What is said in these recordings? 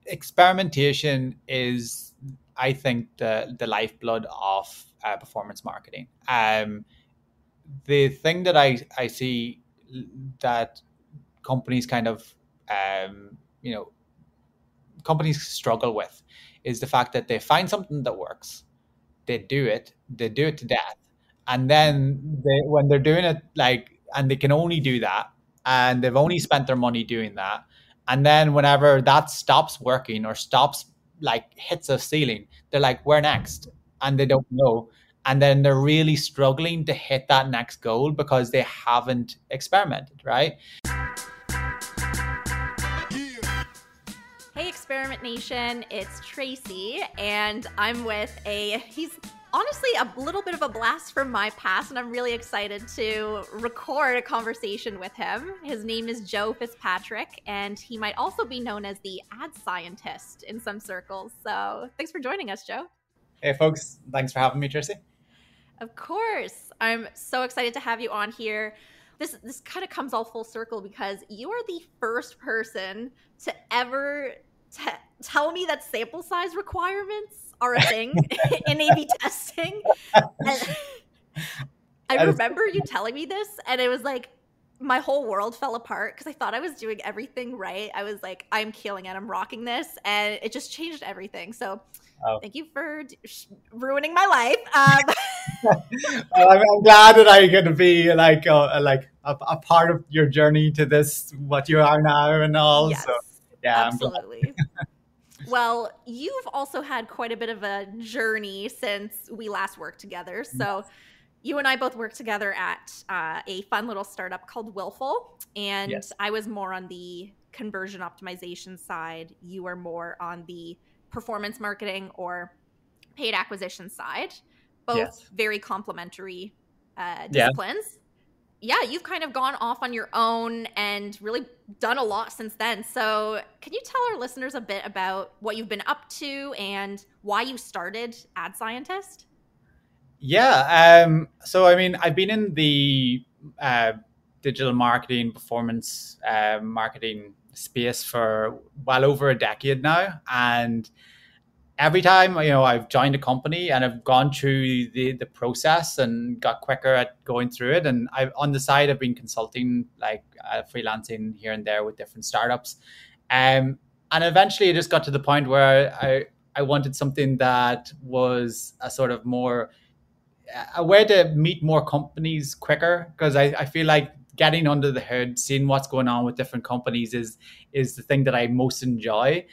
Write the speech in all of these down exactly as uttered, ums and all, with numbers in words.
experimentation is, I think, the the lifeblood of uh, performance marketing. Um, the thing that I I see that companies kind of um, you know companies struggle with is the fact that they find something that works, they do it, they do it to death, and then they, when they're doing it like, and they can only do that, and they've only spent their money doing that, and then whenever that stops working or stops, like hits a ceiling, they're like, where next? And they don't know, and then they're really struggling to hit that next goal because they haven't experimented, right? Hey, Experiment Nation, it's Tracy, and I'm with a, he's honestly a little bit of a blast from my past, and I'm really excited to record a conversation with him. His name is Joe Fitzpatrick, and he might also be known as the ad scientist in some circles. So thanks for joining us, Joe. Hey folks, thanks for having me, Tracy. Of course. I'm so excited to have you on here. This this kind of comes all full circle because you are the first person to ever t- tell me that sample size requirements are a thing in A B testing. And I remember you telling me this, and it was like my whole world fell apart because I thought I was doing everything right. I was like, I'm killing it. I'm rocking this. And it just changed everything. So oh. Thank you for d- sh- ruining my life. Um, well, I'm, I'm glad that I get to be like a, like a, a part of your journey to this, what you are now and all. Yes, so yeah, absolutely. Well, you've also had quite a bit of a journey since we last worked together. So yes. You and I both worked together at uh, a fun little startup called Willful, and yes. I was more on the conversion optimization side. You were more on the performance marketing or paid acquisition side. Both yes. very complementary uh, disciplines. Yeah. yeah, you've kind of gone off on your own and really done a lot since then. So can you tell our listeners a bit about what you've been up to and why you started Ad Scientist? Yeah. Um, so, I mean, I've been in the uh, digital marketing, performance uh, marketing space for well over a decade now. And every time, you know, I've joined a company and I've gone through the, the process and got quicker at going through it. And I've on the side, I've been consulting, like uh, freelancing here and there with different startups. Um, and eventually it just got to the point where I, I wanted something that was a sort of more a way to meet more companies quicker, because I, I feel like getting under the hood, seeing what's going on with different companies is is the thing that I most enjoy.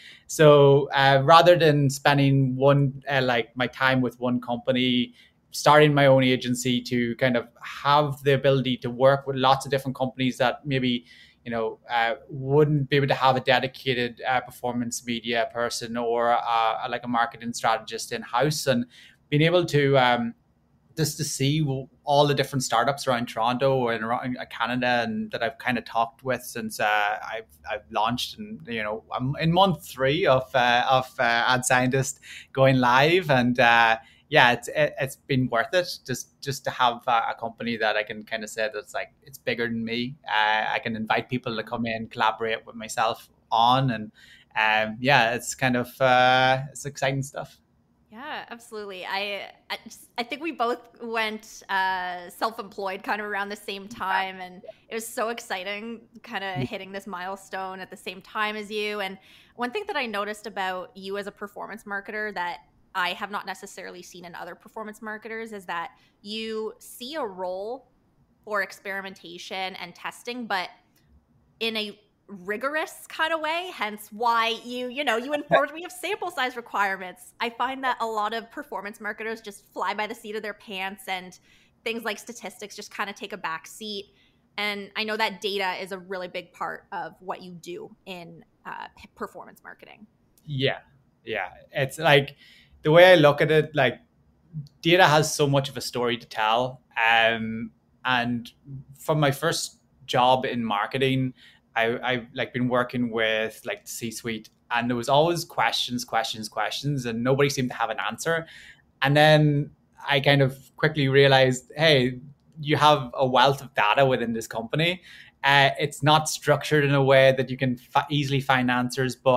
So uh, rather than spending one uh, like my time with one company, starting my own agency to kind of have the ability to work with lots of different companies that maybe you know uh, wouldn't be able to have a dedicated uh, performance media person or uh, like a marketing strategist in house, and being able to um, just to see all the different startups around Toronto or in around Canada and that I've kind of talked with since uh, I've I've launched, and you know I'm in month three of uh, of uh, Ad Scientist going live, and uh, yeah, it's it, it's been worth it just just to have a, a company that I can kind of say that's like it's bigger than me. Uh, I can invite people to come in, collaborate with myself on, and um, yeah, it's kind of uh, it's exciting stuff. Yeah, absolutely. I I, just, I think we both went uh, self-employed kind of around the same time, and it was so exciting kind of hitting this milestone at the same time as you. And one thing that I noticed about you as a performance marketer that I have not necessarily seen in other performance marketers is that you see a role for experimentation and testing, but in a rigorous kind of way, hence why you you know you informed me of sample size requirements. I find that a lot of performance marketers just fly by the seat of their pants, and things like statistics just kind of take a back seat. And I know that data is a really big part of what you do in uh, performance marketing. Yeah, yeah. It's like the way I look at it, like data has so much of a story to tell. Um, and from my first job in marketing, I, I've like been working with like the C-suite, and there was always questions, questions, questions, and nobody seemed to have an answer. And then I kind of quickly realized, hey, you have a wealth of data within this company. Uh, it's not structured in a way that you can fa- easily find answers, but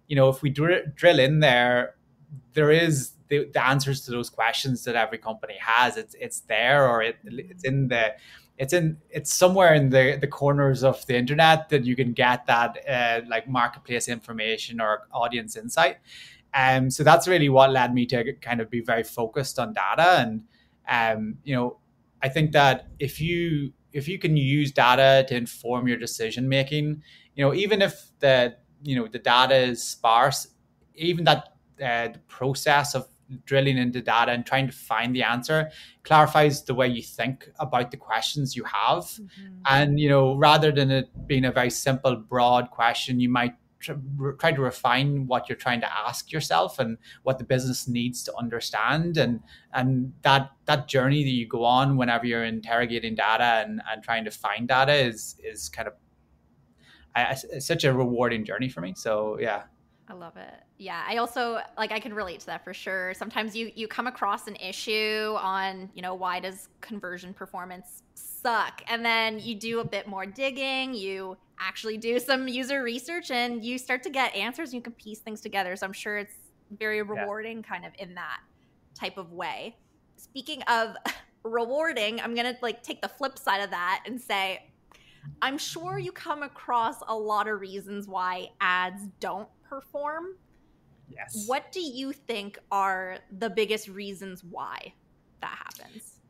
you know, if we dr- drill in there, there is the, the answers to those questions that every company has. It's it's there, or it, it's in the it's in it's somewhere in the the corners of the internet that you can get that uh, like marketplace information or audience insight. Um, so that's really what led me to kind of be very focused on data. And um, you know, I think that if you if you can use data to inform your decision making, you know, even if the you know the data is sparse, even that uh, the process of drilling into data and trying to find the answer clarifies the way you think about the questions you have. Mm-hmm. And you know, rather than it being a very simple, broad question, you might try to refine what you're trying to ask yourself and what the business needs to understand. And and that that journey that you go on whenever you're interrogating data and, and trying to find data is is kind of uh, such a rewarding journey for me. So yeah. I love it. Yeah, I also, like, I can relate to that for sure. Sometimes you you come across an issue on, you know, why does conversion performance suck? And then you do a bit more digging, you actually do some user research, and you start to get answers and you can piece things together. So I'm sure it's very rewarding, yeah, kind of in that type of way. Speaking of rewarding, I'm going to like take the flip side of that and say, I'm sure you come across a lot of reasons why ads don't perform. Yes. What do you think are the biggest reasons why that happens?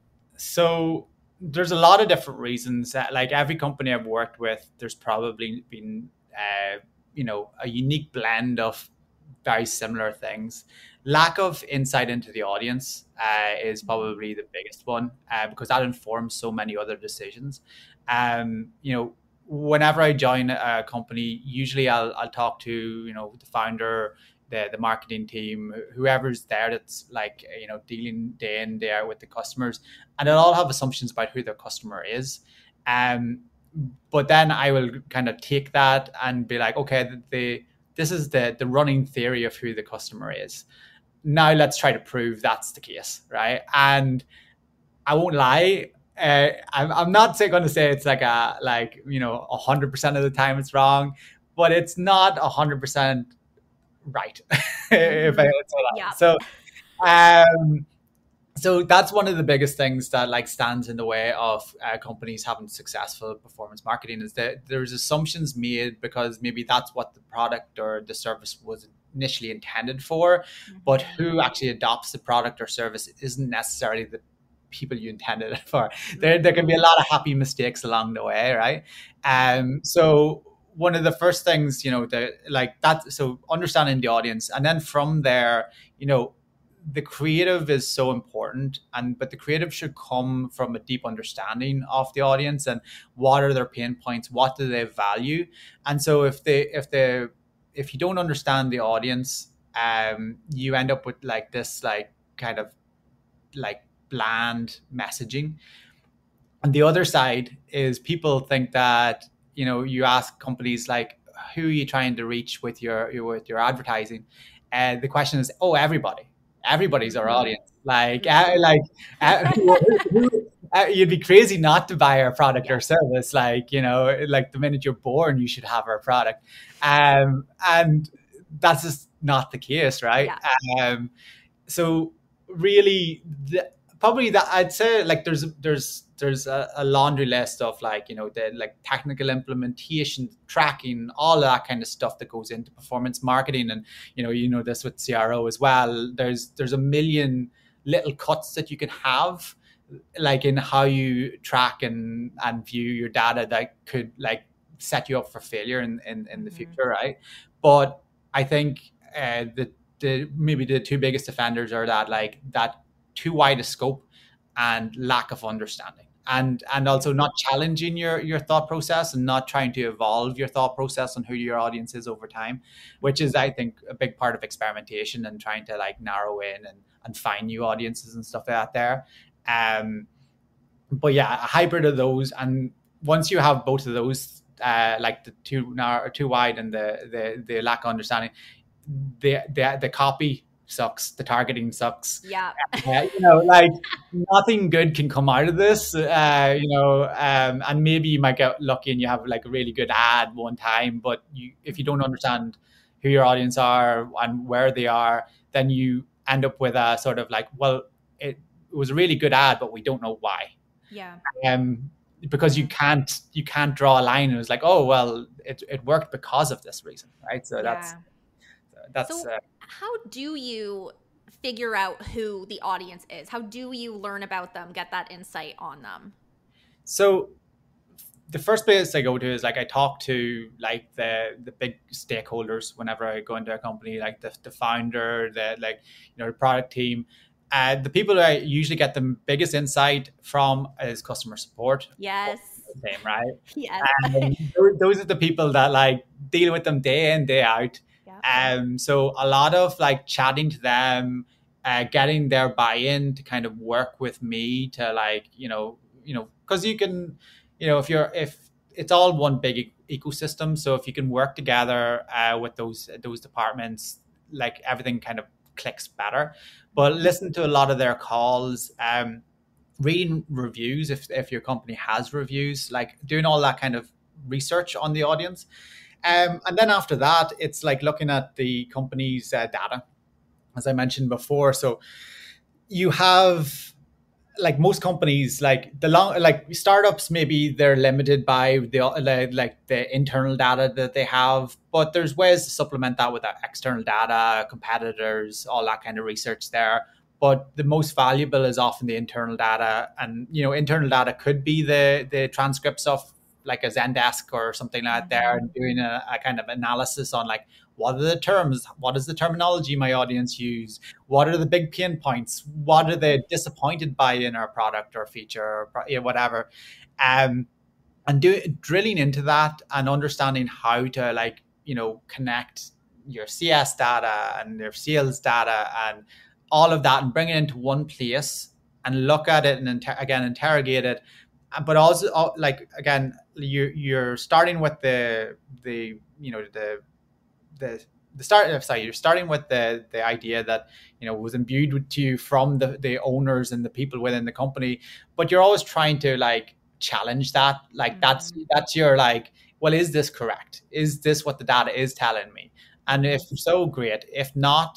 So there's a lot of different reasons. Like every company I've worked with, there's probably been, uh, you know, a unique blend of very similar things. Lack of insight into the audience uh, is probably the biggest one uh, because that informs so many other decisions. Um, you know, whenever I join a company, usually I'll I'll talk to, you know, the founder, the the marketing team, whoever's there that's like, you know, dealing day in, day out with the customers, and they'll all have assumptions about who their customer is. Um, but then I will kind of take that and be like, okay, the, the this is the the running theory of who the customer is. Now let's try to prove that's the case, right? And I won't lie. Uh, I'm, I'm not going to say it's like a, like, you know, a hundred percent of the time it's wrong, but it's not a hundred percent right. if I would say that. Yeah. So, um, so that's one of the biggest things that like stands in the way of uh, companies having successful performance marketing is that there's assumptions made because maybe that's what the product or the service was initially intended for, mm-hmm. but who actually adopts the product or service isn't necessarily the people you intended it for. There, there can be a lot of happy mistakes along the way, right? Um, so one of the first things, you know, the like that, so understanding the audience, and then from there, you know, the creative is so important, and but the creative should come from a deep understanding of the audience and what are their pain points, what do they value, and so if they if they if you don't understand the audience, um, you end up with like this like kind of like bland messaging. And the other side is people think that, you know, you ask companies like, who are you trying to reach with your, your with your advertising? And uh, the question is, oh, everybody. Everybody's our audience. Like, uh, like uh, who, who, uh, you'd be crazy not to buy our product yeah. or service. Like, you know, like the minute you're born, you should have our product. Um, and that's just not the case, right? Yeah. Um, so really, the, probably that I'd say like there's there's there's a, a laundry list of like, you know, the like technical implementation, tracking, all of that kind of stuff that goes into performance marketing. And you know, you know this with C R O as well. There's there's a million little cuts that you can have, like in how you track and and view your data that could like set you up for failure in in, in the mm-hmm. future, right? But I think uh, the the maybe the two biggest offenders are that like that too wide a scope and lack of understanding, and and also not challenging your your thought process and not trying to evolve your thought process on who your audience is over time, which is I think a big part of experimentation and trying to like narrow in and and find new audiences and stuff out there. Um, but yeah, a hybrid of those, and once you have both of those, uh, like the too narrow or too wide and the the the lack of understanding, the the the copy sucks, the targeting sucks. Yeah. Uh, you know, like nothing good can come out of this. Uh, you know, um, and maybe you might get lucky and you have like a really good ad one time, but you if you don't understand who your audience are and where they are, then you end up with a sort of like, well, it, it was a really good ad, but we don't know why. Yeah. Um, because you can't you can't draw a line and it was like, oh well, it, it worked because of this reason, right? So yeah. that's that's so uh, how do you figure out who the audience is? How do you learn about them, get that insight on them? So the first place I go to is like I talk to like the the big stakeholders whenever I go into a company, like the, the founder, the like you know the product team. Uh, the people I usually get the biggest insight from is customer support. Yes. Same, right? Yes. Um, those are the people that like deal with them day in, day out. Yeah. Um, so a lot of like chatting to them, uh, getting their buy-in to kind of work with me to like, you know, you know, because you can, you know, if you're if it's all one big e- ecosystem, so if you can work together uh, with those those departments, like everything kind of clicks better. But listen to a lot of their calls, um, reading reviews if if your company has reviews, like doing all that kind of research on the audience. Um, and then after that, it's like looking at the company's uh, data, as I mentioned before. So you have like most companies, like the long, like startups, maybe they're limited by the like, like the internal data that they have, but there's ways to supplement that with external data, competitors, all that kind of research there. But the most valuable is often the internal data, and you know, internal data could be the the transcripts of like a Zendesk or something like that there, and doing a, a kind of analysis on like what are the terms, what is the terminology my audience use, what are the big pain points, what are they disappointed by in our product or feature or you know, whatever, um, and do drilling into that and understanding how to like you know connect your C S data and your sales data and all of that and bring it into one place and look at it and inter- again interrogate it. But also like again you're you're starting with the the you know the the the start sorry you're starting with the the idea that you know was imbued with you from the the owners and the people within the company, but you're always trying to like challenge that, like mm-hmm. that's that's your like, well, is this correct, is this what the data is telling me, and if so, great, if not,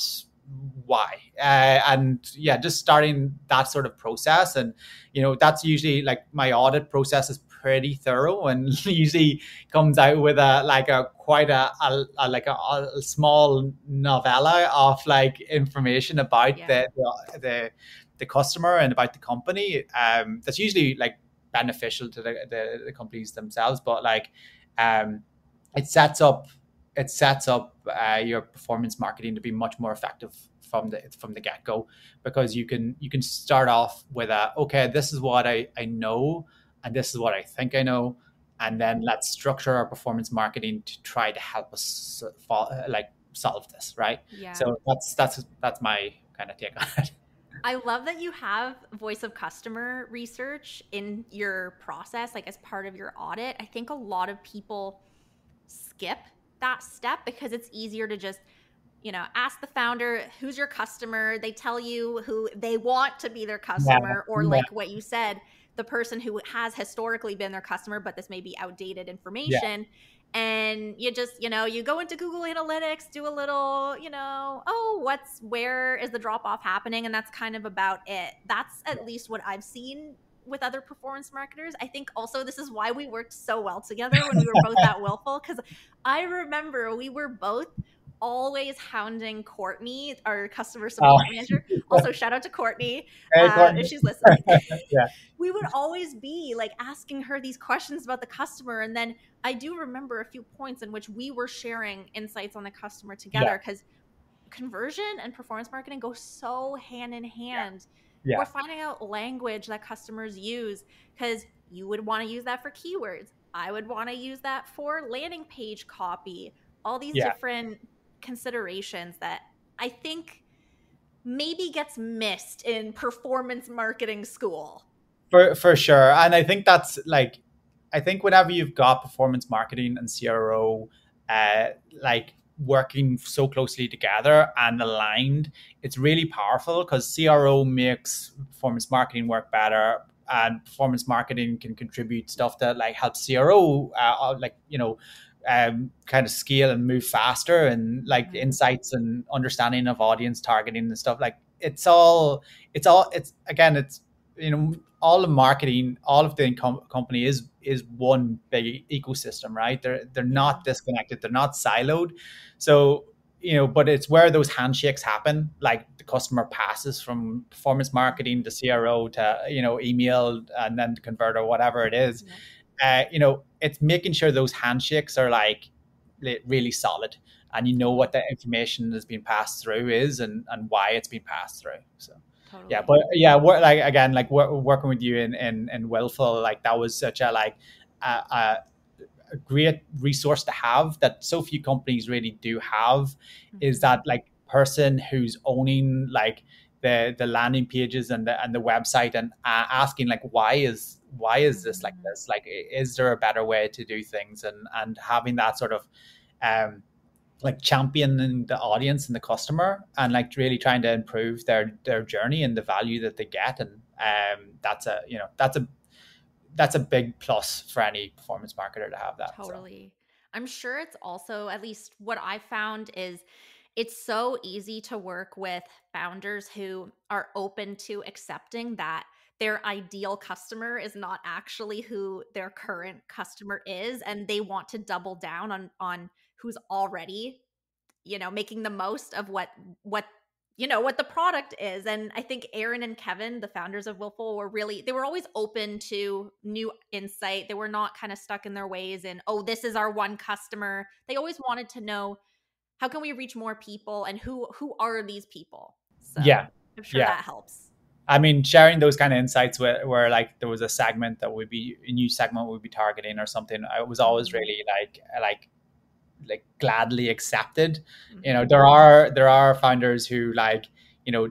why? Uh, and yeah, just starting that sort of process. And you know that's usually like my audit process is pretty thorough and usually comes out with a like a quite a, a, a like a, a small novella of like information about yeah. the, the the the customer and about the company. Um, that's usually like beneficial to the, the, the companies themselves, but like um, it sets up it sets up uh, your performance marketing to be much more effective from the from the get-go, because you can you can start off with a okay, this is what I, I know and this is what I think I know, and then let's structure our performance marketing to try to help us like solve this, right? Yeah. So that's that's that's my kind of take on it. I love that you have voice of customer research in your process, like as part of your audit. I think a lot of people skip that step because it's easier to just, you know, ask the founder, who's your customer? They tell you who they want to be their customer, yeah. or like yeah. what you said, the person who has historically been their customer, but this may be outdated information. Yeah. And you just, you know, you go into Google Analytics, do a little, you know, oh, what's, where is the drop off happening? And that's kind of about it. That's at least what I've seen with other performance marketers. I think also this is why we worked so well together when we were both at Willful, because I remember we were both always hounding Courtney, our customer support oh. manager. Also, shout out to Courtney, hey, uh, Courtney. If she's listening. Yeah. We would always be like asking her these questions about the customer. And then I do remember a few points in which we were sharing insights on the customer together, because yeah. conversion and performance marketing go so hand in hand. Yeah. Yeah. We're finding out language that customers use, because you would want to use that for keywords. I would want to use that for landing page copy, all these yeah. different considerations that I think maybe gets missed in performance marketing school. For for sure. And I think that's like, I think whenever you've got performance marketing and C R O uh, like working so closely together and aligned, it's really powerful, because C R O makes performance marketing work better, and performance marketing can contribute stuff that like helps C R O uh, like, you know, um, kind of scale and move faster, and like Mhm. insights and understanding of audience targeting and stuff. Like it's all, it's all, it's again, it's, you know, all the marketing, all of the com- company is is one big ecosystem, right? They're they're Yeah. not disconnected, they're not siloed. So, you know, but it's where those handshakes happen, like the customer passes from performance marketing to C R O to, you know, email and then to converter, whatever it is. Yeah. Uh, you know, it's making sure those handshakes are like li- really solid, and you know what Totally. the information that's been passed through is, and and why it's been passed through. So yeah, Totally. but yeah, we're like again, like we're working with you in in, in Willful, like that was such a like a, a, a great resource to have that so few companies really do have, is Mhm. that like person who's owning like the the landing pages and the and the website, and uh, asking like why is why is this like Mhm. this, like is there a better way to do things, and and having that sort of um like championing the audience and the customer, and like really trying to improve their their journey and the value that they get. And um that's a, you know, that's a that's a big plus for any performance marketer to have that. So Totally. I'm sure it's also, at least what I found is, it's so easy to work with founders who are open to accepting that their ideal customer is not actually who their current customer is, and they want to double down on on who's already, you know, making the most of what what you know what the product is. And I think Aaron and Kevin, the founders of Willful, were really, they were always open to new insight. They were not kind of stuck in their ways and, oh, this is our one customer. They always wanted to know, how can we reach more people, and who who are these people? So yeah, I'm sure yeah. that helps. I mean, sharing those kind of insights where, where like there was a segment that would be a new segment would be targeting or something, I was always Mhm. really like like like gladly accepted. You know, Mhm. there are there are founders who like, you know,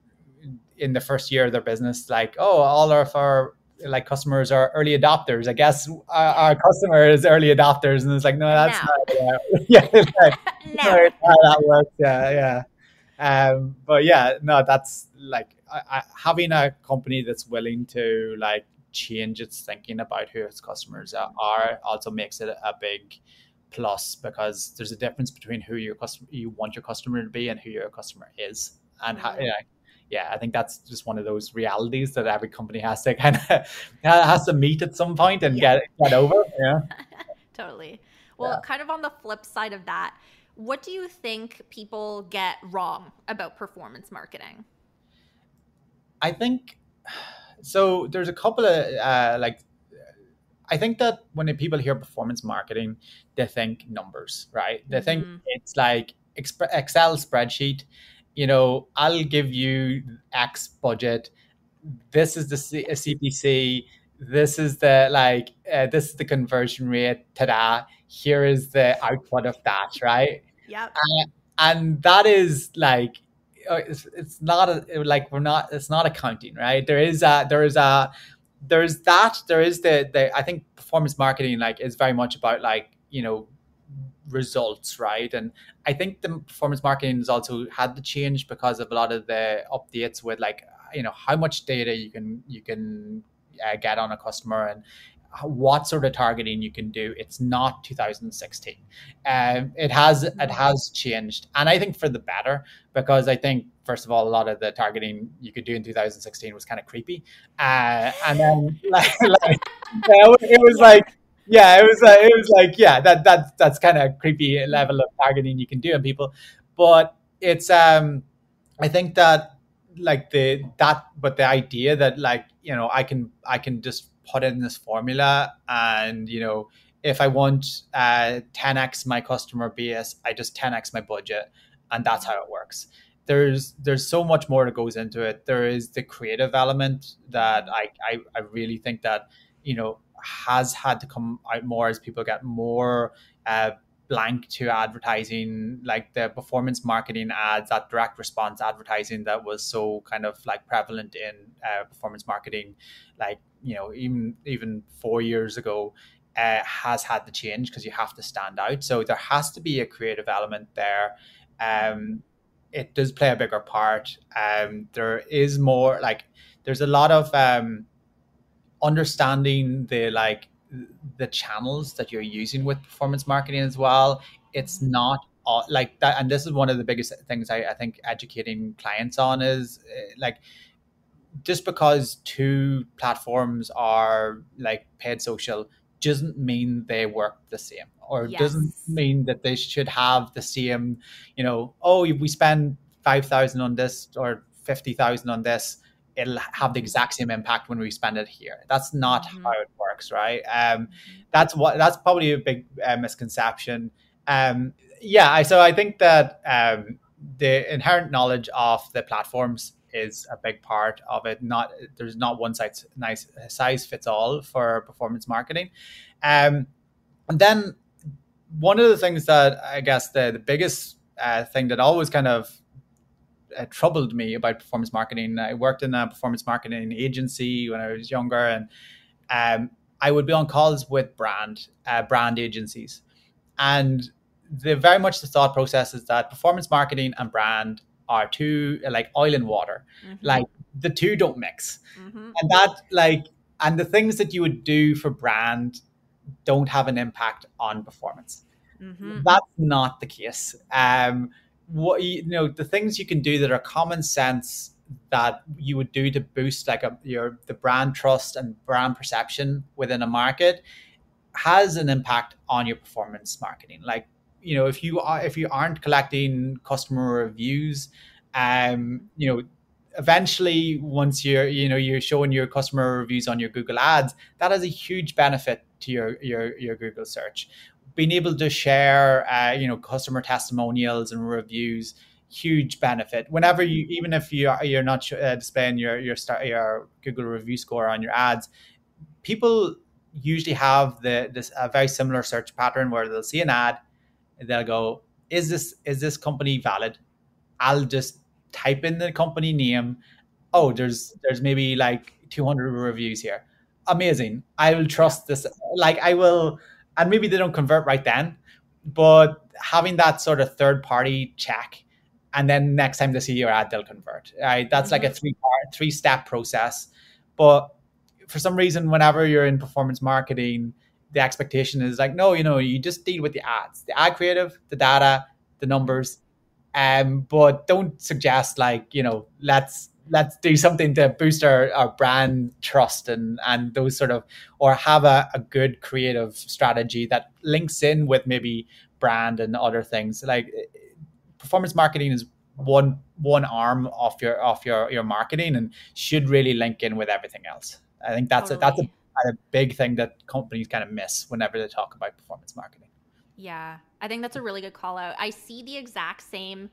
in the first year of their business, like, oh, all of our like customers are early adopters. I guess our, Yeah. our customer is early adopters, and it's like, no, that's No. not. Uh, yeah, it's like, no, Never. it's how that works. Yeah, yeah. Um, but yeah, no, that's like I, I, having a company that's willing to like change its thinking about who its customers are, Mhm. are also makes it a big plus, because there's a difference between who your customer you want your customer to be and who your customer is, and how, Totally. yeah, yeah, I think that's just one of those realities that every company has to kind of has to meet at some point and Yeah. get get over. Yeah, Totally. Well, yeah. kind of on the flip side of that, what do you think people get wrong about performance marketing? I think so. There's a couple of uh, like I think that when people hear performance marketing, they think numbers, right? They think Mhm. it's like exp- Excel spreadsheet. You know, I'll give you X budget. This is the C- C P C. This is the like. Uh, this is the conversion rate. Ta-da! Here is the output of that, right? Yep. Uh, and that is like uh, it's, it's not a, like we're not it's not accounting, right? There is a there is a there's that there is the the I think performance marketing like is very much about like, you know, results, right? And I think the performance marketing has also had to change because of a lot of the updates with like, you know, how much data you can you can uh, get on a customer, and what sort of targeting you can do. It's not two thousand sixteen. Um, it has it Mhm. has changed, and I think for the better, because I think first of all a lot of the targeting you could do in two thousand sixteen was kind of creepy, uh, and then like, like it was Yeah. like yeah, it was uh, it was like yeah, that that that's kind of creepy level of targeting you can do on people, but it's um I think that like the that but the idea that like, you know, I can I can just put in this formula, and you know, if I want uh ten x my customer base, I just ten x my budget, and that's Mhm. how it works. There's there's so much more that goes into it. There is the creative element that Mhm. I I, I really think that, you know, has had to come out more as people get more uh, blank to advertising, like the performance marketing ads, that direct response advertising that was so kind of like prevalent in uh, performance marketing, like, you know, even even four years ago, uh, has had to change because you have to stand out. So there has to be a creative element there. Um, Mhm. it does play a bigger part. Um, there is more like there's a lot of um, understanding the like the channels that you're using with performance marketing as well. It's Mhm. not all, like that, and this is one of the biggest things I, I think educating clients on is uh, like, just because two platforms are like paid social doesn't mean they work the same, or doesn't Yes. mean that they should have the same, you know, oh, if we spend five thousand on this or fifty thousand on this, it'll have the Mhm. exact same impact when we spend it here. That's not how Mhm. it works, right? Um, Mhm. that's what that's probably a big uh, misconception. Um, yeah, I, so I think that um, the inherent knowledge of the platforms is a big part of it. Not there's not one size nice size fits all for performance marketing. Um, and then one of the things that I guess the the biggest uh, thing that always kind of uh, troubled me about performance marketing. I worked in a performance marketing agency when I was younger, and um, I would be on calls with brand uh, brand agencies, and the very much the thought process is that performance marketing and brand are two like oil and water, like Mhm. the two don't mix, Mhm. and that like and the things that you would do for brand don't have an impact on performance. Mhm. That's not the case. Um, what you know, the things you can do that are common sense that you would do to boost like a, your the brand trust and brand perception within a market has an impact on your performance marketing. Like, you know, if you are if you aren't collecting customer reviews, um, you know, eventually once you're you know you're showing your customer reviews on your Google Ads, that has a huge benefit to your your your Google search. Being able to share, uh, you know, customer testimonials and reviews, huge benefit. Whenever you, even if you are, you're not uh, displaying your your star, your Google review score on your ads, people usually have the this a very similar search pattern where they'll see an ad, and they'll go, "Is this is this company valid?" I'll just type in the company name. Oh, there's there's maybe like two hundred reviews here. Amazing. I will Yep. trust this. Like I will, and maybe they don't convert right then, but having that sort of third party check, and then next time they see your ad, they'll convert. Right? That's like a Mhm. three part, three step process. But for some reason, whenever you're in performance marketing, the expectation is like, no, you know, you just deal with the ads, the ad creative, the data, the numbers, um, but don't suggest like, you know, let's let's do something to boost our, our brand trust and and those sort of, or have a, a good creative strategy that links in with maybe brand and other things. Like performance marketing is one one arm of your of your your marketing and should really link in with everything else. I think that's a that's a, Totally. a big thing that companies kind of miss whenever they talk about performance marketing. Yeah. I think that's a really good call out. I see the exact same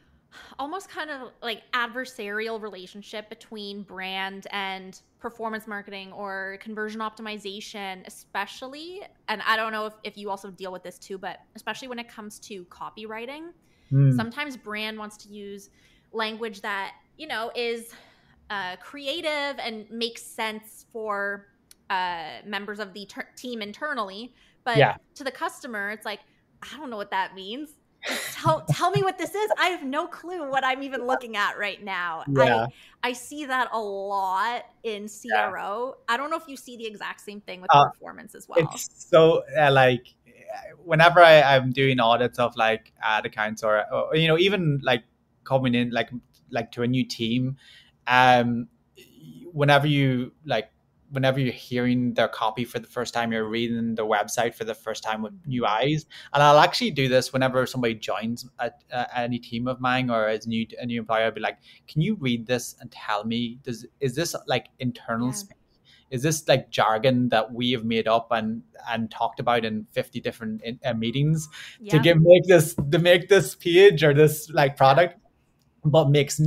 almost kind of like adversarial relationship between brand and performance marketing or conversion optimization, especially. And I don't know if, if you also deal with this too, but especially when it comes to copywriting, Mm, sometimes brand wants to use language that, you know, is uh, creative and makes sense for uh, members of the ter- team internally. But yeah, to the customer, it's like, I don't know what that means. Just tell tell me what this is. I have no clue what I'm even looking at right now. I yeah, I see that a lot in yeah. C R O. I don't know if you see the exact same thing with Uh, performance as well. it's so uh, like whenever I, I'm doing audits of like ad accounts or, or you know even like coming in like like to a new team, um, whenever you like whenever you're hearing their copy for the first time, you're reading their website for the first time with new Mhm. eyes. And I'll actually do this whenever somebody joins a, a, any team of mine or as new a new employer. I'll be like, can you read this and tell me, does is this like internal Yeah. speak? Is this like jargon that we have made up and and talked about in fifty different in, uh, meetings to Yep. give make this to make this page or this like Yep. product, but makes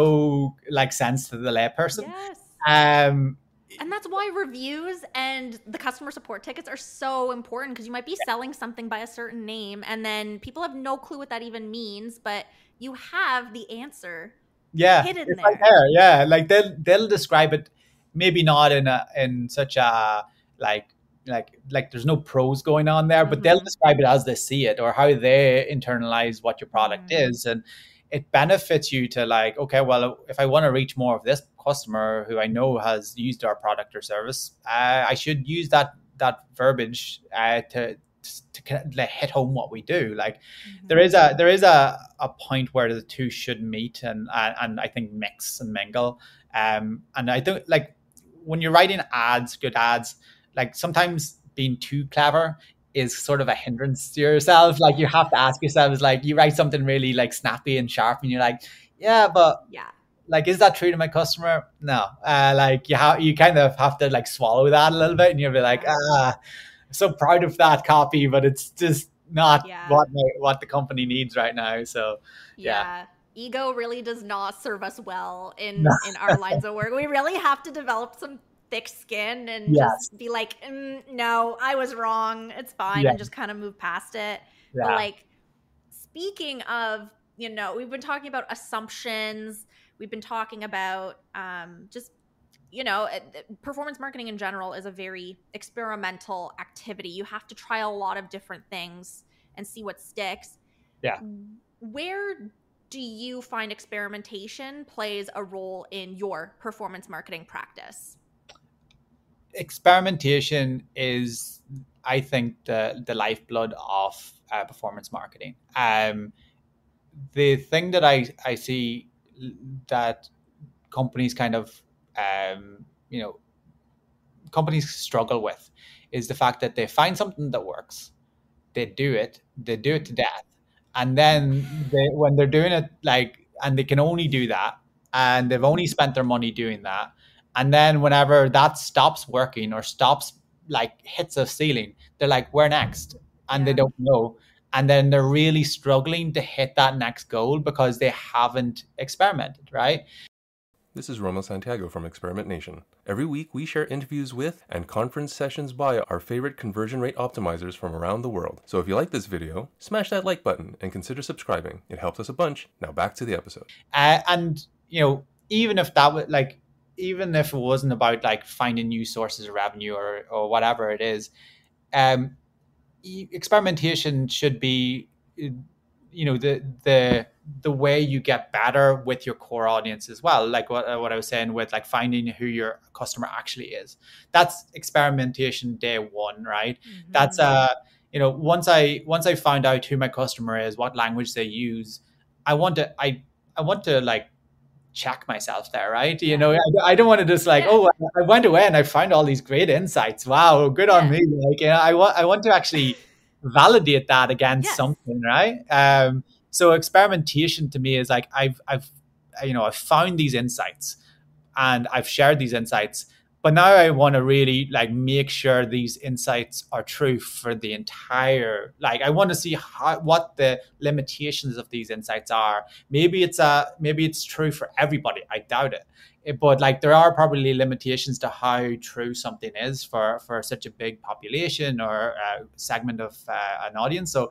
no like sense to the layperson. Yes. Um, And that's why reviews and the customer support tickets are so important because you might be selling something by a certain name and then people have no clue what that even means, but you have the answer yeah, hidden it's right there. there. Yeah, like they'll they'll describe it, maybe not in a in such a like like like there's no pros going on there, but they'll Mhm. describe it as they see it or how they internalize what your product Mhm. is, and it benefits you to like, okay, well, if I want to reach more of this customer who I know has used our product or service, uh, I should use that that verbiage uh, to to kind of like hit home what we do. Like Mm-hmm. there is a there is a, a point where the two should meet and and, and I think mix and mingle. Um, and I don't like when you're writing ads, good ads, like sometimes being too clever is sort of a hindrance to yourself. Like you have to ask yourself, is like you write something really like snappy and sharp and you're like, yeah, but Yeah. like, is that true to my customer? No. Uh, like you have, you kind of have to like swallow that a little bit and you'll be like, Yeah. ah, so proud of that copy, but it's just not Yeah. what my, what the company needs right now. So yeah. Yeah. Ego really does not serve us well in No. in our lines of work. We really have to develop some thick skin and Yes. just be like, mm, no, I was wrong. It's fine. Yeah. And just kind of move past it. Yeah. But like, speaking of, you know, we've been talking about assumptions. We've been talking about um, just, you know, uh, performance marketing in general is a very experimental activity. You have to try a lot of different things and see what sticks. Yeah. Where do you find experimentation plays a role in your performance marketing practice? Experimentation is, I think, the the lifeblood of uh, performance marketing. Um, the thing that I, I see that companies kind of, um, you know, companies struggle with is the fact that they find something that works, they do it, they do it to death. And then they, when they're doing it, like, and they can only do that, and they've only spent their money doing that. And then whenever that stops working or stops, like hits a ceiling, they're like, where next? And Yeah. they don't know. And then they're really struggling to hit that next goal because they haven't experimented, right? This is Romo Santiago from Experiment Nation. Every week we share interviews with and conference sessions by our favorite conversion rate optimizers from around the world. So if you like this video, smash that like button and consider subscribing. It helps us a bunch. Now back to the episode. Uh, and, you know, even if that was like, even if it wasn't about like finding new sources of revenue or, or whatever it is, um, experimentation should be, you know, the the the way you get better with your core audience as well. Like what what I was saying with like finding who your customer actually is. That's experimentation day one, right? Mm-hmm. That's uh, you know, once I once I found out who my customer is, what language they use, I want to I I want to like check myself there, right? You yeah. know, I, I don't want to just like, yeah. oh, I went away and I found all these great insights. Wow, good yeah. on me. Like, you know, I want I want to actually validate that against yes. something, right? Um, so experimentation to me is like I've I've you know I've found these insights and I've shared these insights, but now I want to really like make sure these insights are true for the entire. Like I want to see how, what the limitations of these insights are. Maybe it's a maybe it's true for everybody. I doubt it. it but like there are probably limitations to how true something is for for such a big population or a segment of uh, an audience. So.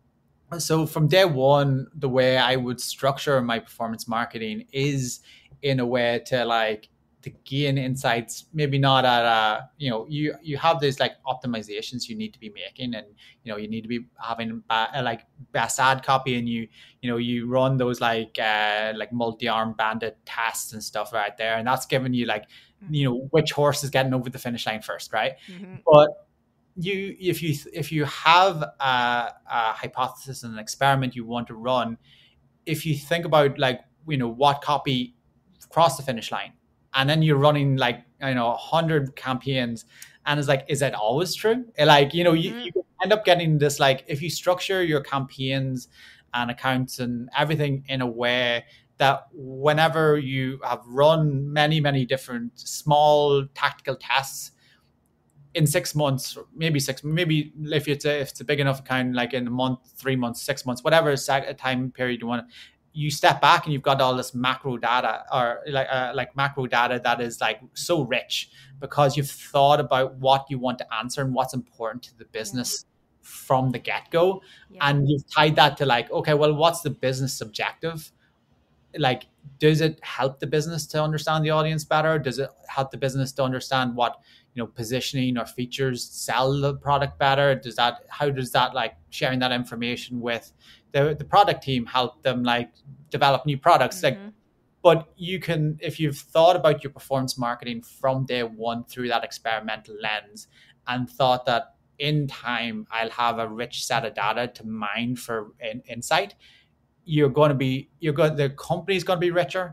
So from day one, the way I would structure my performance marketing is in a way to like to gain insights, maybe not at a, you know, you, you have these like optimizations you need to be making and, you know, you need to be having ba- like best ad copy and you, you know, you run those like, uh, like multi-arm banded tests and stuff right there. And that's giving you like, you know, which horse is getting over the finish line first, right? Mm-hmm. But you if you if you have a, a hypothesis and an experiment you want to run, if you think about like, you know, what copy crossed the finish line, and then you're running like, you know, a hundred campaigns, and it's like, is that always true? Like, you know, mm-hmm. you, you end up getting this, like, if you structure your campaigns and accounts and everything in a way that whenever you have run many many different small tactical tests, in six months, maybe six, maybe if it's a, if it's a big enough account, like in a month, three months, six months, whatever time period you want, you step back and you've got all this macro data or like uh, like macro data that is like so rich because you've thought about what you want to answer and what's important to the business yeah. from the get-go. Yeah. And you've tied that to like, okay, well, what's the business objective? Like, does it help the business to understand the audience better? Does it help the business to understand what, you know, positioning or features sell the product better? Does that, how does that, like, sharing that information with the, the product team help them like develop new products? Mm-hmm. Like, but you can, if you've thought about your performance marketing from day one through that experimental lens, and thought that in time I'll have a rich set of data to mine for in, insight, you're going to be you're going the company's going to be richer,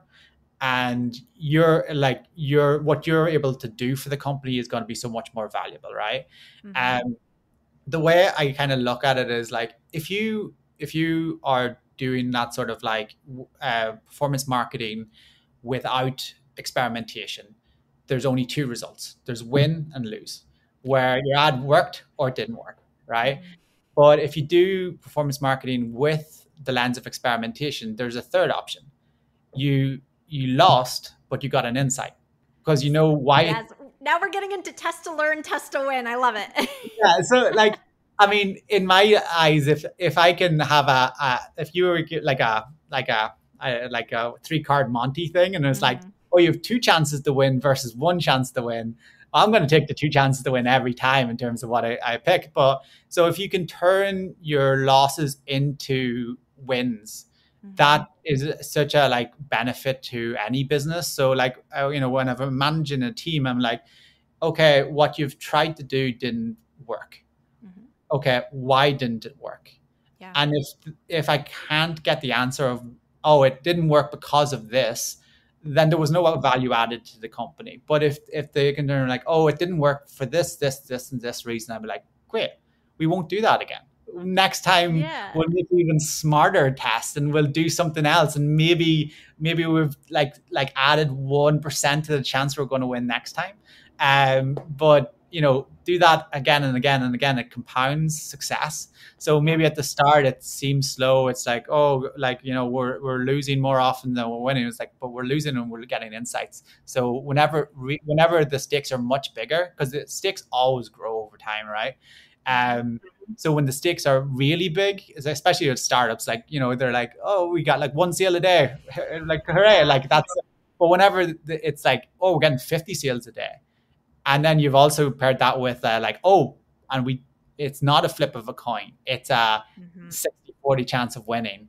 and you're like you're what you're able to do for the company is going to be so much more valuable, right? Mm-hmm. Um, the way I kind of look at it is like if you if you are doing that sort of like uh, performance marketing without experimentation, there's only two results. There's win and lose, where your ad worked or it didn't work, right? Mm-hmm. But if you do performance marketing with the lens of experimentation, there's a third option. You you lost, but you got an insight because you know why. Yes. Now we're getting into test to learn, test to win. I love it. Yeah. So like, I mean, in my eyes, if if I can have a, a if you were like a like a, a like a three card Monty thing, and it's Mm-hmm. like, oh, you have two chances to win versus one chance to win. I'm going to take the two chances to win every time in terms of what I, I pick. But so if you can turn your losses into wins, Mm-hmm. that is such a like benefit to any business. So like, I, you know, whenever I'm managing a team, I'm like, okay, what you've tried to do didn't work. Mm-hmm. Okay, why didn't it work? Yeah. And if if I can't get the answer of, oh, it didn't work because of this, then there was no value added to the company. But if if they can learn like, oh, it didn't work for this, this, this, and this reason, I'd be like, great, we won't do that again. Next time Yeah. we'll make an even smarter test and we'll do something else. And maybe maybe we've like like added one percent to the chance we're going to win next time. Um, but you know, do that again and again and again. It compounds success. So maybe at the start it seems slow. It's like, oh, like, you know, we're we're losing more often than we're winning. It's like, but we're losing and we're getting insights. So whenever re- whenever the stakes are much bigger, because the stakes always grow over time, right? Um, so when the stakes are really big, especially with startups, like, you know, they're like, oh, we got like one sale a day, like hooray, like that's. But whenever it's like, oh, we're getting fifty sales a day. And then you've also paired that with uh, like, oh, and we, it's not a flip of a coin. It's a Mm-hmm. sixty forty chance of winning.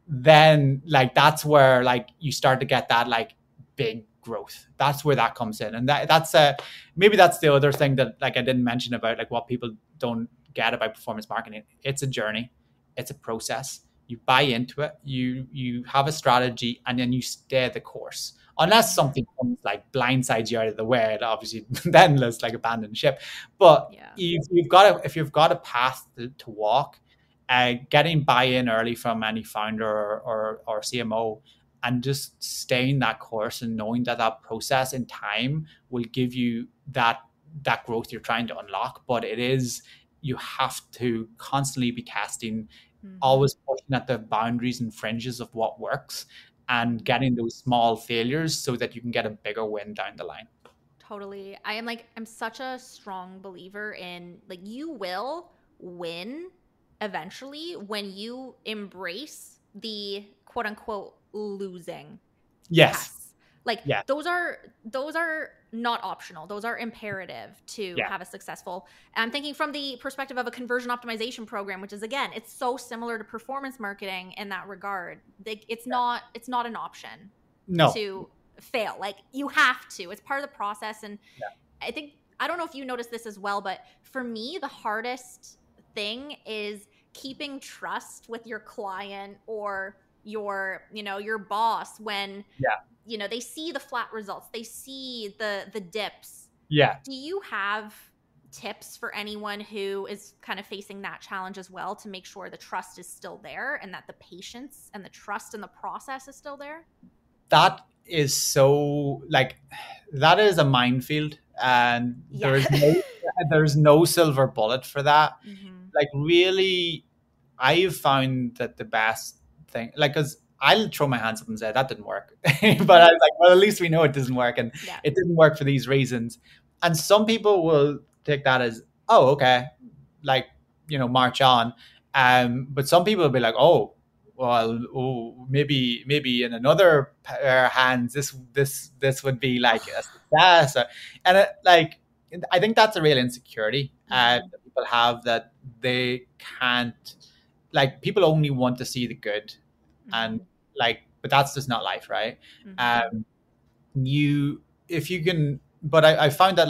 Then like, that's where like you start to get that like big growth. That's where that comes in. And that that's uh, maybe that's the other thing that like I didn't mention about like what people don't get about performance marketing. It's a journey. It's a process. You buy into it. You, you have a strategy and then you stay the course. Unless something comes like blindsides you out of the way, obviously then let's like abandon ship. But Yeah. you've, you've got to, if you've got a path to, to walk, uh, getting buy-in early from any founder or, or, or C M O, and just staying that course and knowing that that process in time will give you that that growth you're trying to unlock. But it is, you have to constantly be testing, Mm-hmm. always pushing at the boundaries and fringes of what works, and getting those small failures so that you can get a bigger win down the line. Totally. I am like, I'm such a strong believer in like, you will win eventually when you embrace the quote unquote losing. Yes. tests. Like Yeah. those are, those are not optional. Those are imperative to Yeah. have a successful. And I'm thinking from the perspective of a conversion optimization program, which is again, it's so similar to performance marketing in that regard. Like, it's not, it's not an option No. to fail. Like, you have to. It's part of the process. And Yeah. I think, I don't know if you noticed this as well, but for me, the hardest thing is keeping trust with your client or your, you know, your boss when, Yeah. you know, they see the flat results, they see the the dips. Yeah. Do you have tips for anyone who is kind of facing that challenge as well to make sure the trust is still there and that the patience and the trust in the process is still there? That is so like, that is a minefield, and Yeah. there's no there's no silver bullet for that. Mm-hmm. Like, really, I've found that the best thing, like, because I'll throw my hands up and say that didn't work, but I was like, well, at least we know it doesn't work, and Yeah. it didn't work for these reasons. And some people will take that as, oh, okay, like, you know, march on. Um, but some people will be like, oh, well, oh, maybe maybe in another pair of hands, this this this would be like a success, or, and it, like, I think that's a real insecurity uh, that people have, that they can't, like, people only want to see the good, and like, but that's just not life, right? Mm-hmm. Um, you, if you can, but I, I found that like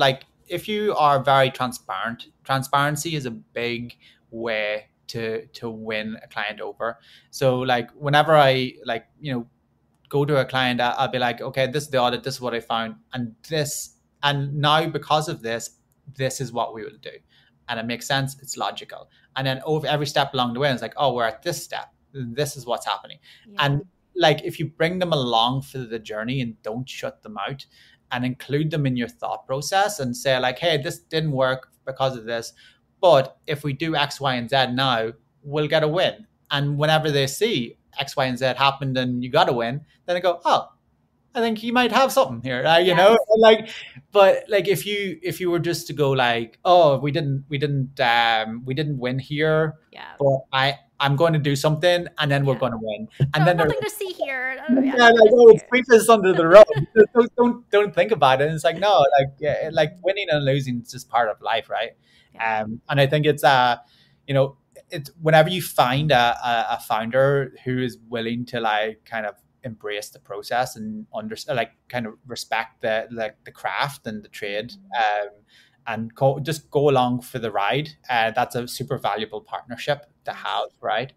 if you are very transparent, transparency is a big way to to win a client over. So like whenever I like, you know, go to a client, I- I'll be like, okay, this is the audit, this is what I found, and this, and now because of this, this is what we will do, and it makes sense, it's logical. And then over every step along the way, it's like, oh, we're at this step, this is what's happening. Yeah. And like if you bring them along for the journey and don't shut them out, and include them in your thought process, and say like, hey, this didn't work because of this, but if we do X, Y, and Z now, we'll get a win. And whenever they see X, Y, and Z happened and you got a win, then they go, oh, I think he might have something here, uh, you Yes. know, like, but like if you if you were just to go like, oh, we didn't we didn't um we didn't win here, Yeah. but I I'm going to do something, and then we're Yeah. going to win, and No, then they're nothing to see here. Oh, yeah, yeah, nothing like, to oh, see it's here. sweep this under the rug. don't, don't don't think about it. And it's like, no, like yeah, like winning and losing is just part of life, right? Yeah. Um, and I think it's uh, you know, it's whenever you find a, a, a founder who is willing to like kind of embrace the process and understand, like kind of respect the like the craft and the trade, um, and go, just go along for the ride. Uh, that's a super valuable partnership to have, right?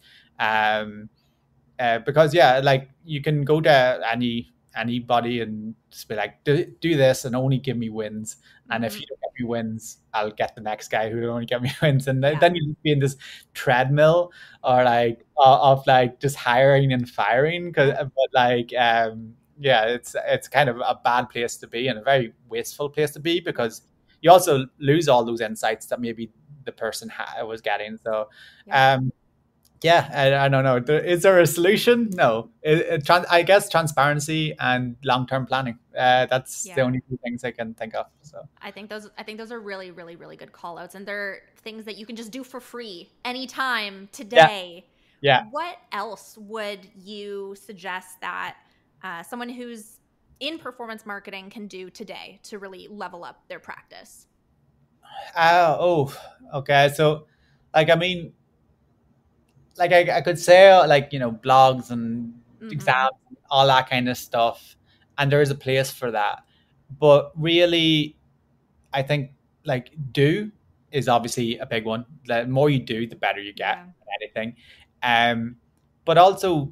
Um, uh, because yeah, like you can go to any anybody and just be like, do, do this and only give me wins. And if Mhm. you don't get me wins, I'll get the next guy who will only get me wins. And then, Yeah. then you be in this treadmill or like uh, of like just hiring and firing. Cause, but like, um, yeah, it's it's kind of a bad place to be and a very wasteful place to be, because you also lose all those insights that maybe the person ha- was getting. So, Yeah. um, yeah, I, I don't know. There- Is there a solution? No. It, it, tran- I guess transparency and long-term planning. Uh, that's the Yeah. only two things I can think of. So I think those I think those are really, really, really good call outs. And they're things that you can just do for free anytime today. yeah. What else would you suggest that uh, someone who's in performance marketing can do today to really level up their practice? Uh, oh, okay. So, like, I mean, like I, I could say uh, like, you know, blogs and Mhm. exams, all that kind of stuff, and there is a place for that. But really, I think like do is obviously a big one. The more you do, the better you get Yeah. at anything. Um, but also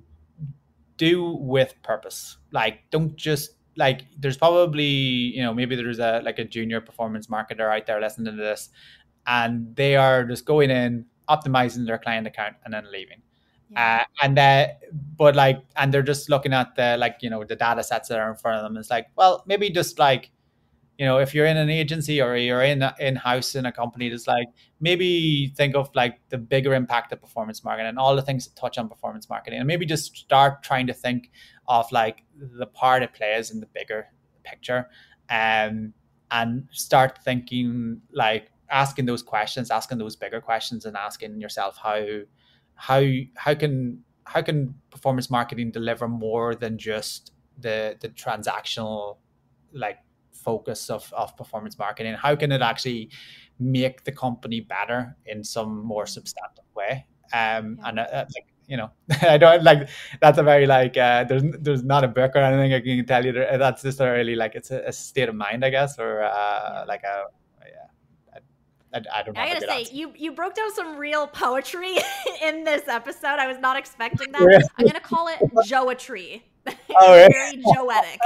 do with purpose. Like don't just like there's probably, you know, maybe there's a like a junior performance marketer out there listening to this, and they are just going in, optimizing their client account and then leaving. Yeah. Uh, and that, but like, and they're just looking at the like, you know, the data sets that are in front of them. It's like, well, maybe just like, you know, if you're in an agency or you're in in house in a company, just like maybe think of like the bigger impact of performance marketing and all the things that touch on performance marketing, and maybe just start trying to think of like the part it plays in the bigger picture, um, and start thinking like asking those questions, asking those bigger questions, and asking yourself how how how can how can performance marketing deliver more than just the the transactional like focus of, of performance marketing? How can it actually make the company better in some more substantive way? Um, Yeah. and uh, like, you know, I don't like that's a very like uh, there's there's not a book or anything I can tell you. That, that's just a really like it's a, a state of mind, I guess, or uh, Yeah. like a yeah. I, I, I don't I have a gotta good say, answer. you you broke down some real poetry in this episode. I was not expecting that. Yeah. I'm gonna call it Joetry. Oh, really? Very Joetic.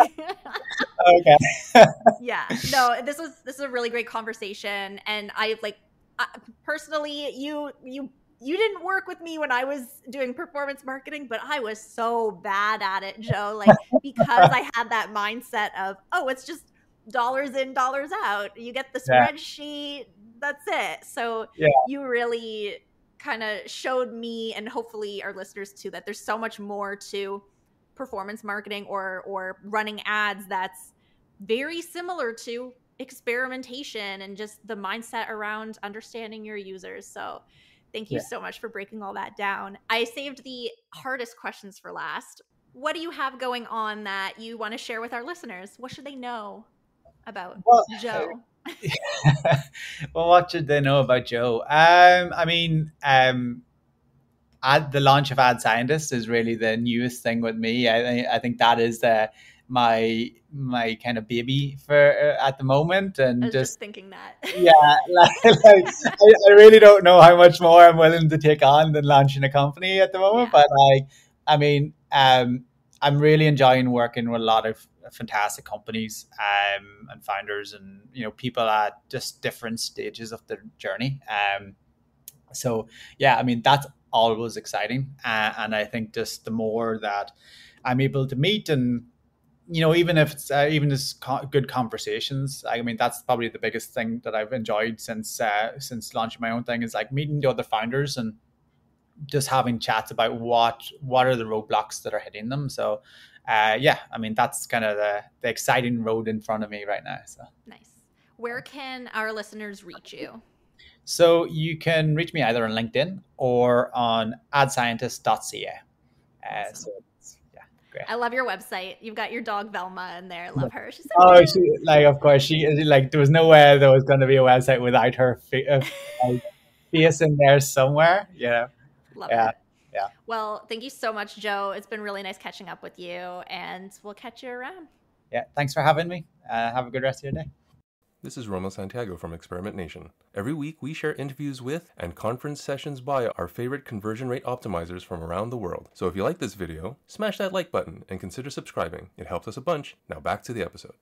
Okay. Yeah. No, this was this is a really great conversation, and I like I, personally, you you you didn't work with me when I was doing performance marketing, but I was so bad at it, Joe. Like because I had that mindset of, oh, it's just dollars in, dollars out. You get the Yeah. spreadsheet, that's it. So Yeah. you really kind of showed me, and hopefully our listeners too, that there's so much more to performance marketing or or running ads that's very similar to experimentation and just the mindset around understanding your users. So thank you Yeah. so much for breaking all that down. I saved the hardest questions for last. What do you have going on that you want to share with our listeners? What should they know about Well, Joe? well, what should they know about Joe? Um, I mean, um, ad, the launch of Ad Scientist is really the newest thing with me. I, I think that is the my my kind of baby for uh, at the moment, and I was just, just thinking that. yeah, like, like I, I really don't know how much more I'm willing to take on than launching a company at the moment. Yeah. But like, I mean, um, I'm really enjoying working with a lot of fantastic companies um, and founders, and you know, people at just different stages of their journey. Um, so yeah, I mean, that's always exciting, uh, and I think just the more that I'm able to meet, and you know, even if it's uh, even as co- good conversations, I mean, that's probably the biggest thing that I've enjoyed since uh, since launching my own thing, is like meeting the other founders and just having chats about what what are the roadblocks that are hitting them. So uh, yeah, I mean, that's kind of the, the exciting road in front of me right now. So Nice. Where can our listeners reach you? so you can reach me either on LinkedIn or on ad scientist dot c a. Uh, Awesome. so yeah, great. I love your website. You've got your dog Velma in there. Love her. She's so Oh, cute. she, like, of course, she, like, there was no way there was going to be a website without her fa- uh, like, face in there somewhere. Yeah. Love Yeah. it. Yeah. Well, thank you so much, Joe. It's been really nice catching up with you, and we'll catch you around. Yeah. Thanks for having me. Uh, have a good rest of your day. This is Romo Santiago from Experiment Nation. Every week we share interviews with and conference sessions by our favorite conversion rate optimizers from around the world. So if you like this video, smash that like button and consider subscribing. It helps us a bunch. Now back to the episode.